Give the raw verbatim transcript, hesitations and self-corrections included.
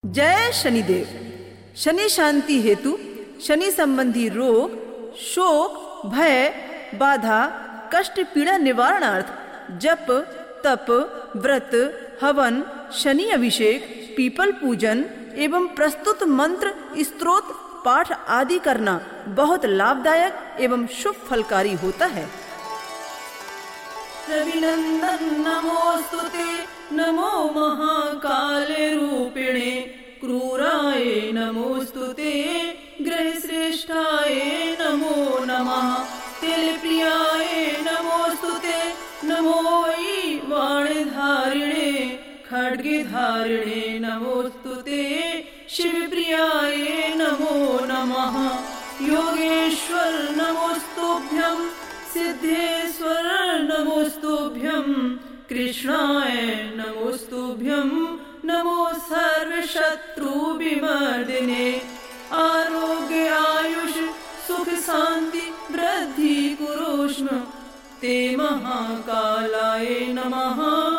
जय शनिदेव। शनि शांति हेतु शनि संबंधी रोग, शोक, भय, बाधा, कष्ट, पीड़ा निवारणार्थ जप, तप, व्रत, हवन, शनि अभिषेक, पीपल पूजन एवं प्रस्तुत मंत्र, स्तोत्र, पाठ आदि करना बहुत लाभदायक एवं शुभ फलकारी होता है। रविनंदन नमोस्तुते, नमो महाकाल रूपिणे, क्रूराय नमोस्तुते, ग्रहश्रेष्ठाय नमो नमः, तिलप्रियाय नमोस्तुते, नमो वै वाणधारिणे, खड्गधारिणे नमोस्तुते, शिवप्रियाय नमो नमः, योगेश्वर नमोस्तुभ्यं, सिद्धेश्वर नमोस्तुभ्यं, कृष्णाय नमोस्तुभ्यं, नमो सर्वशत्रु विमर्दिने, आरोग्य आयुष सुख शांति वृद्धि कुरुष्म, ते महाकालाय नमः।